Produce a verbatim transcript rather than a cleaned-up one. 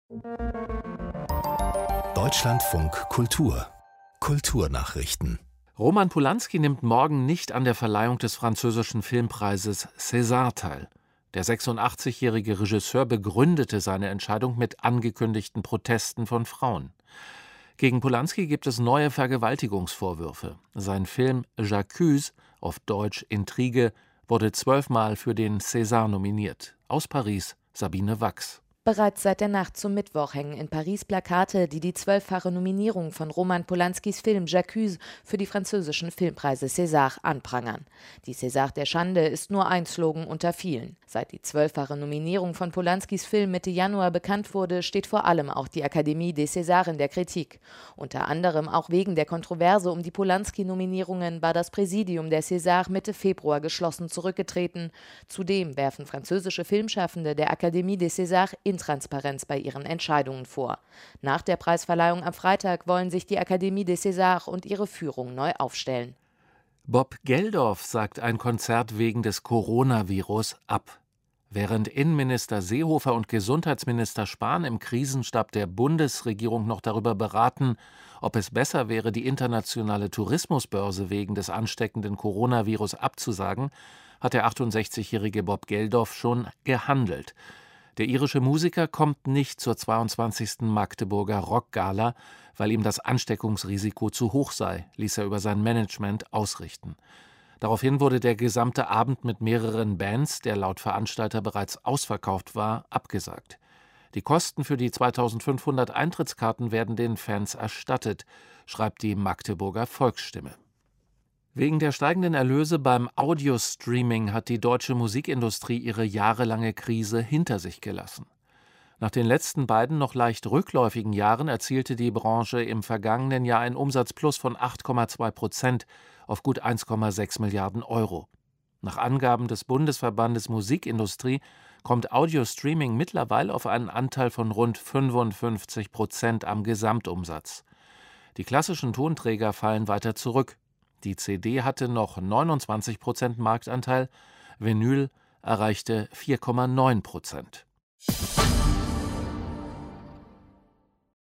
Deutschlandfunk Kultur Kulturnachrichten. Roman Polański nimmt morgen nicht an der Verleihung des französischen Filmpreises César teil. Der sechsundachtzigjährige Regisseur begründete seine Entscheidung mit angekündigten Protesten von Frauen. Gegen Polański gibt es neue Vergewaltigungsvorwürfe. Sein Film J'accuse, auf Deutsch Intrige, wurde zwölfmal für den César nominiert. Aus Paris, Sabine Wachs. Bereits seit der Nacht zum Mittwoch hängen in Paris Plakate, die die zwölffache Nominierung von Roman Polańskis Film J'accuse für die französischen Filmpreise César anprangern. Die César der Schande ist nur ein Slogan unter vielen. Seit die zwölffache Nominierung von Polańskis Film Mitte Januar bekannt wurde, steht vor allem auch die Académie des Césars in der Kritik. Unter anderem auch wegen der Kontroverse um die Polański-Nominierungen war das Präsidium der César Mitte Februar geschlossen zurückgetreten. Zudem werfen französische Filmschaffende der Académie des César Intransparenz bei ihren Entscheidungen vor. Nach der Preisverleihung am Freitag wollen sich die Académie des César und ihre Führung neu aufstellen. Bob Geldof sagt ein Konzert wegen des Coronavirus ab. Während Innenminister Seehofer und Gesundheitsminister Spahn im Krisenstab der Bundesregierung noch darüber beraten, ob es besser wäre, die internationale Tourismusbörse wegen des ansteckenden Coronavirus abzusagen, hat der achtundsechzigjährige Bob Geldof schon gehandelt. Der irische Musiker kommt nicht zur zweiundzwanzigsten Magdeburger Rockgala, weil ihm das Ansteckungsrisiko zu hoch sei, ließ er über sein Management ausrichten. Daraufhin wurde der gesamte Abend mit mehreren Bands, der laut Veranstalter bereits ausverkauft war, abgesagt. Die Kosten für die zweitausendfünfhundert Eintrittskarten werden den Fans erstattet, schreibt die Magdeburger Volksstimme. Wegen der steigenden Erlöse beim Audiostreaming hat die deutsche Musikindustrie ihre jahrelange Krise hinter sich gelassen. Nach den letzten beiden noch leicht rückläufigen Jahren erzielte die Branche im vergangenen Jahr einen Umsatzplus von acht Komma zwei Prozent auf gut eins Komma sechs Milliarden Euro. Nach Angaben des Bundesverbandes Musikindustrie kommt Audiostreaming mittlerweile auf einen Anteil von rund fünfundfünfzig Prozent am Gesamtumsatz. Die klassischen Tonträger fallen weiter zurück. Die C D hatte noch neunundzwanzig Prozent Marktanteil, Vinyl erreichte vier Komma neun Prozent.